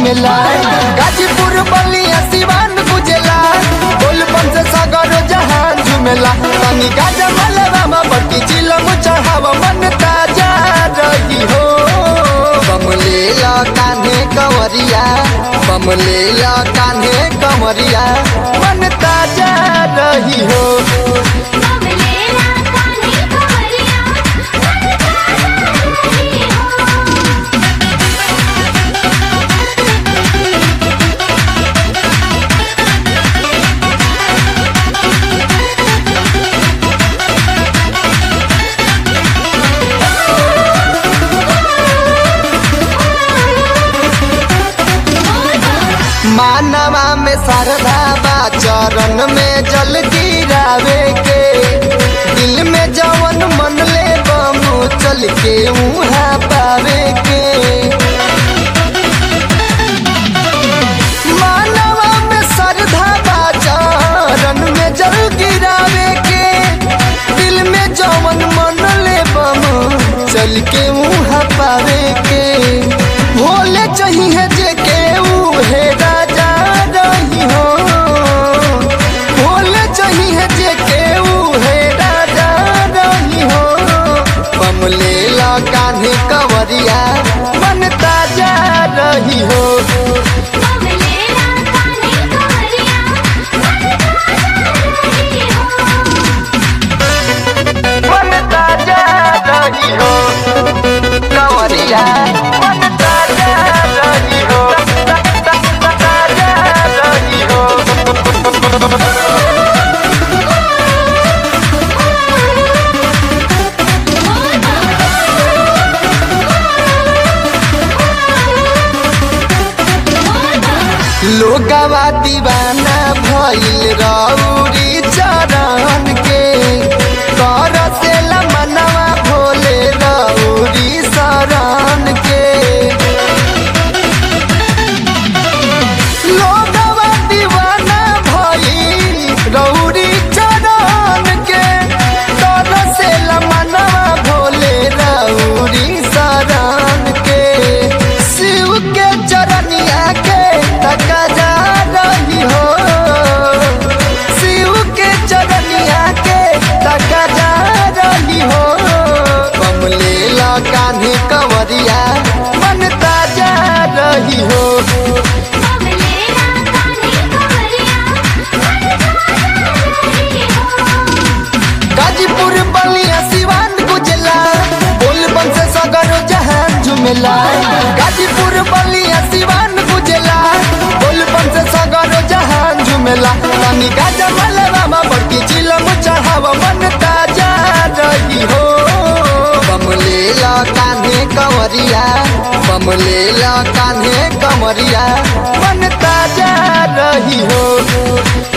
झुमेला। गाजीपुर बलिया सिवान गुजेला, बोलबम से सगर जहान झुमेला। तनी गाजा मलवा में बटी चिलम चढ़ावा मन ताजा रही हो। बम लेला कान्हे कंवरिया, बम लेला कान्हे कंवरिया मन ताजा रही हो। मानवा में श्रद्धा बा, चरण में जल गिरावे के। दिल में जवन मन ले बम चल के उहाँ पावे के। मानवा में श्रद्धा बा, चरण में जल गिरावे के। दिल में जवन मन ले बम चल के उहाँ पावे के। भोले चाहिए जे के उहे राजा रही हो। भोले चाहिए जे के उहे राजा रही हो। बम लेला कान्हे कंवरिया मन ताजा रही हो। मन ताजा रही हो कंवरिया, मन ताजा रही हो, ताजा रही हो। लोगवा दीवाना भइल रउरी चरण के। करसेला मनवा भोले रउरी शरण के। लोगवा दीवाना भइल रउरी चरण के। करसेला मनवा भोले रउरी शरण के। शिव के चरनिया के तकजा रही हो। शिव के चरनिया के तकजा रही हो। बम लेला कान्हे कंवरिया मन ताजा रही हो। गाजीपुर बलिया सिवान गुजला, बोलबम से सगर जहान झुमेला। गाजीपुर बलिया सिवान गुजला, बोलबम से सगर जहान झुमेला। तनी गाजा मलवा में बटी चिलम चढ़ावा मन ताजा रही हो। बम लेला कान्हे कंवरिया, बम लेला कान्हे कंवरिया मन ताजा रही हो।